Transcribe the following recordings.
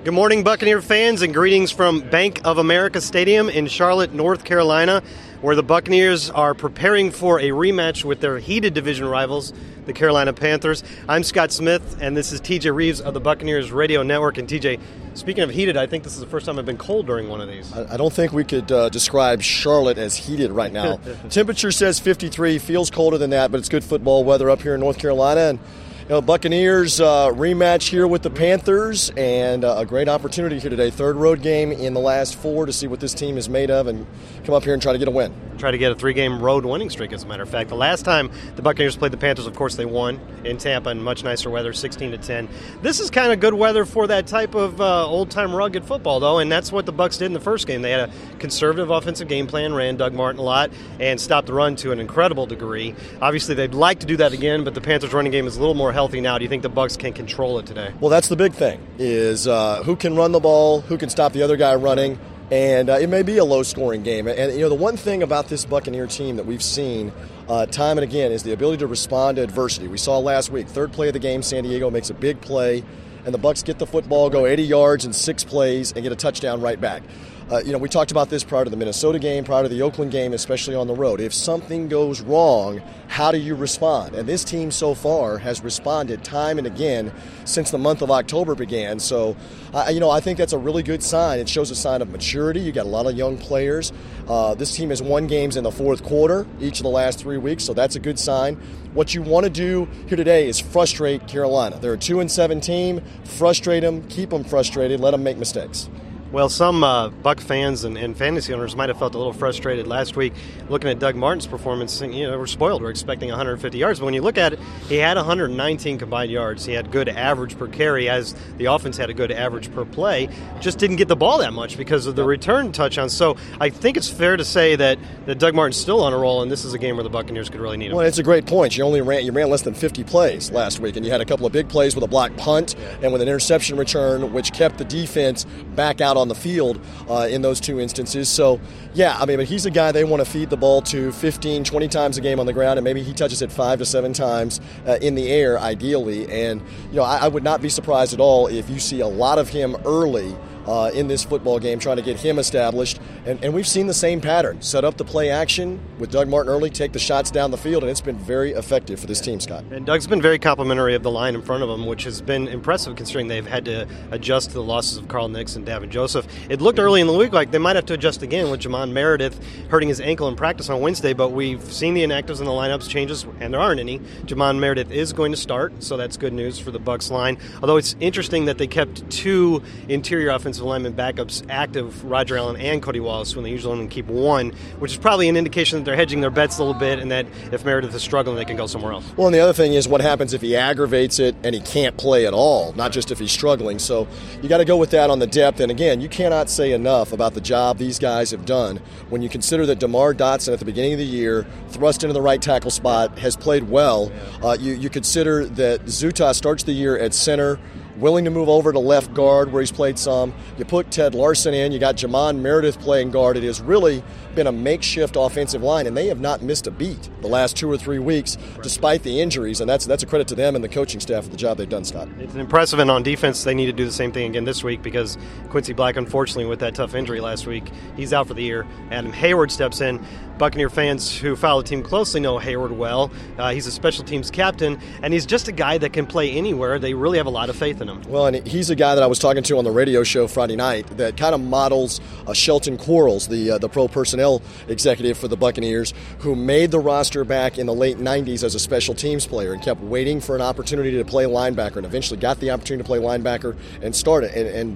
Good morning, Buccaneer fans, and greetings from Bank of America Stadium in Charlotte, North Carolina, where the Buccaneers are preparing for a rematch with their heated division rivals, the Carolina Panthers. I'm Scott Smith, and this is TJ Reeves of the Buccaneers Radio Network. And TJ, speaking of heated, I think this is the first time I've been cold during one of these. I don't think we could describe Charlotte as heated right now. Temperature says 53, feels colder than that, but it's good football weather up here in North Carolina. And Buccaneers rematch here with the Panthers, and a great opportunity here today. Third road game in the last four to see what this team is made of and come up here and try to get a win. Try to get a three-game road winning streak, as a matter of fact. The last time the Buccaneers played the Panthers, of course, they won in Tampa in much nicer weather, 16-10. This is kind of good weather for that type of old-time rugged football, though, and that's what the Bucs did in the first game. They had a conservative offensive game plan, ran Doug Martin a lot, and stopped the run to an incredible degree. Obviously, they'd like to do that again, but the Panthers' running game is a little more healthy now. Do you think the Bucs can control it today? Well, that's the big thing, is who can run the ball, who can stop the other guy running. And it may be a low-scoring game. And, the one thing about this Buccaneer team that we've seen time and again is the ability to respond to adversity. We saw last week, third play of the game, San Diego makes a big play, and the Bucs get the football, go 80 yards in 6 plays, and get a touchdown right back. We talked about this prior to the Minnesota game, prior to the Oakland game, especially on the road. If something goes wrong, how do you respond? And this team so far has responded time and again since the month of October began. So, I think that's a really good sign. It shows a sign of maturity. You got a lot of young players. This team has won games in the fourth quarter each of the last 3 weeks, so that's a good sign. What you want to do here today is frustrate Carolina. They're a 2-7 team. Frustrate them, keep them frustrated, let them make mistakes. Well, some Buck fans and fantasy owners might have felt a little frustrated last week looking at Doug Martin's performance. We're spoiled. We're expecting 150 yards. But when you look at it, he had 119 combined yards. He had good average per carry, as the offense had a good average per play. Just didn't get the ball that much because of the return touchdowns. So I think it's fair to say that Doug Martin's still on a roll, and this is a game where the Buccaneers could really need him. Well, it's a great point. You ran less than 50 plays last week, and you had a couple of big plays with a blocked punt and with an interception return, which kept the defense back out on the field in those two instances. So, but he's a guy they want to feed the ball to 15, 20 times a game on the ground, and maybe he touches it 5 to 7 times in the air, ideally. And, I would not be surprised at all if you see a lot of him early in this football game, trying to get him established. And we've seen the same pattern. Set up the play action with Doug Martin early, take the shots down the field, and it's been very effective for this team, Scott. And Doug's been very complimentary of the line in front of him, which has been impressive considering they've had to adjust to the losses of Carl Nicks and Davin Joseph. It looked early in the week like they might have to adjust again with Jamon Meredith hurting his ankle in practice on Wednesday, but we've seen the inactives in the lineups changes, and there aren't any. Jamon Meredith is going to start, so that's good news for the Bucs line. Although it's interesting that they kept 2 interior offensive linemen backups active, Roger Allen and Cody Wallace, when they usually only keep 1, which is probably an indication that they're hedging their bets a little bit and that if Meredith is struggling, they can go somewhere else. Well, and the other thing is what happens if he aggravates it and he can't play at all, not just if he's struggling. So you got to go with that on the depth. And again, you cannot say enough about the job these guys have done when you consider that DeMar Dotson at the beginning of the year, thrust into the right tackle spot, has played well. You consider that Zuta starts the year at center, willing to move over to left guard where he's played some. You put Ted Larson in. You got Jamon Meredith playing guard. It has really been a makeshift offensive line, and they have not missed a beat the last 2 or 3 weeks despite the injuries, and that's a credit to them and the coaching staff for the job they've done, Scott. It's impressive, and on defense they need to do the same thing again this week because Quincy Black, unfortunately, with that tough injury last week, he's out for the year. Adam Hayward steps in. Buccaneer fans who follow the team closely know Hayward well. He's a special teams captain, and he's just a guy that can play anywhere. They really have a lot of faith in him. Well, and he's a guy that I was talking to on the radio show Friday night that kind of models Shelton Quarles, the pro personnel executive for the Buccaneers, who made the roster back in the late 90s as a special teams player and kept waiting for an opportunity to play linebacker and eventually got the opportunity to play linebacker and started.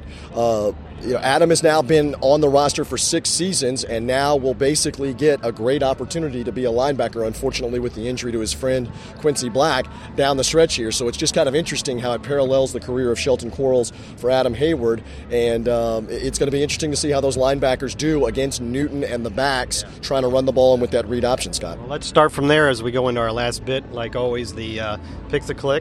Adam has now been on the roster for 6 seasons and now will basically get a great opportunity to be a linebacker, unfortunately with the injury to his friend Quincy Black down the stretch here. So it's just kind of interesting how it parallels the career of Shelton Quarles for Adam Hayward, and it's going to be interesting to see how those linebackers do against Newton and the backs trying to run the ball in with that read option, Scott. Well, let's start from there as we go into our last bit. Like always, the Pick the Click.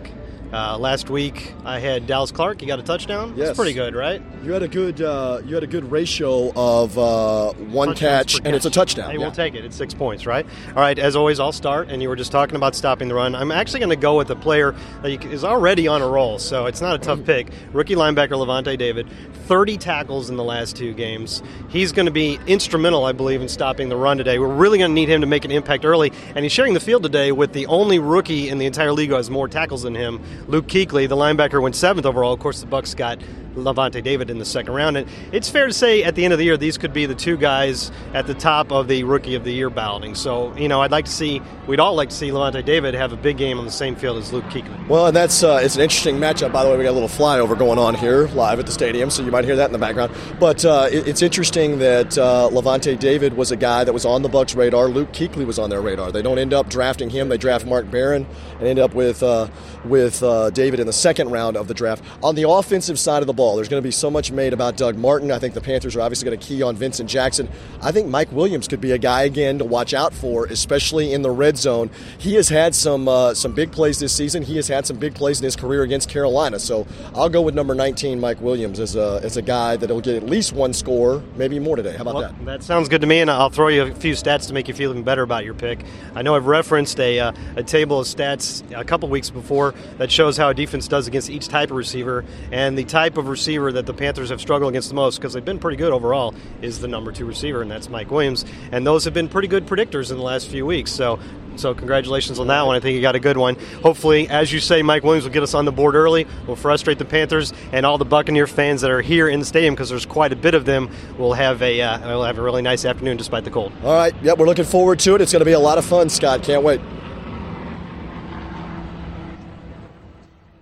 Last week I had Dallas Clark. He got a touchdown. Yes. That's pretty good, right? You had a good ratio of one catch, and it's a touchdown. Hey, we'll take it. It's 6 points, right? All right, as always, I'll start, and you were just talking about stopping the run. I'm actually going to go with a player that is already on a roll, so it's not a tough pick. Rookie linebacker Lavonte David, 30 tackles in the last 2 games. He's going to be instrumental, I believe, in stopping the run today. We're really going to need him to make an impact early, and he's sharing the field today with the only rookie in the entire league who has more tackles than him, Luke Kuechly. The linebacker went 7th overall. Of course, the Bucs got Lavonte David in the second round. And it's fair to say at the end of the year, these could be the 2 guys at the top of the Rookie of the Year balloting. So, we'd all like to see Lavonte David have a big game on the same field as Luke Kuechly. Well, and that's it's an interesting matchup. By the way, we got a little flyover going on here live at the stadium, so you might hear that in the background. But it's interesting that Lavonte David was a guy that was on the Bucs' radar. Luke Kuechly was on their radar. They don't end up drafting him. They draft Mark Barron and end up with David in the second round of the draft. On the offensive side of the ball, there's going to be so much made about Doug Martin. I think the Panthers are obviously going to key on Vincent Jackson. I think Mike Williams could be a guy again to watch out for, especially in the red zone. He has had some big plays this season. He has had some big plays in his career against Carolina. So I'll go with number 19, Mike Williams, as a guy that will get at least 1 score, maybe more today. How about that? That sounds good to me, and I'll throw you a few stats to make you feel even better about your pick. I know I've referenced a table of stats a couple weeks before that shows how a defense does against each type of receiver, and the type of receiver that the Panthers have struggled against the most, because they've been pretty good overall, is the number 2 receiver, and that's Mike Williams. And those have been pretty good predictors in the last few weeks. So congratulations on that one. I think you got a good one. Hopefully, as you say, Mike Williams will get us on the board early. We'll frustrate the Panthers, and all the Buccaneer fans that are here in the stadium, because there's quite a bit of them, will have a really nice afternoon despite the cold. All right. Yep, we're looking forward to it. It's going to be a lot of fun, Scott. Can't wait.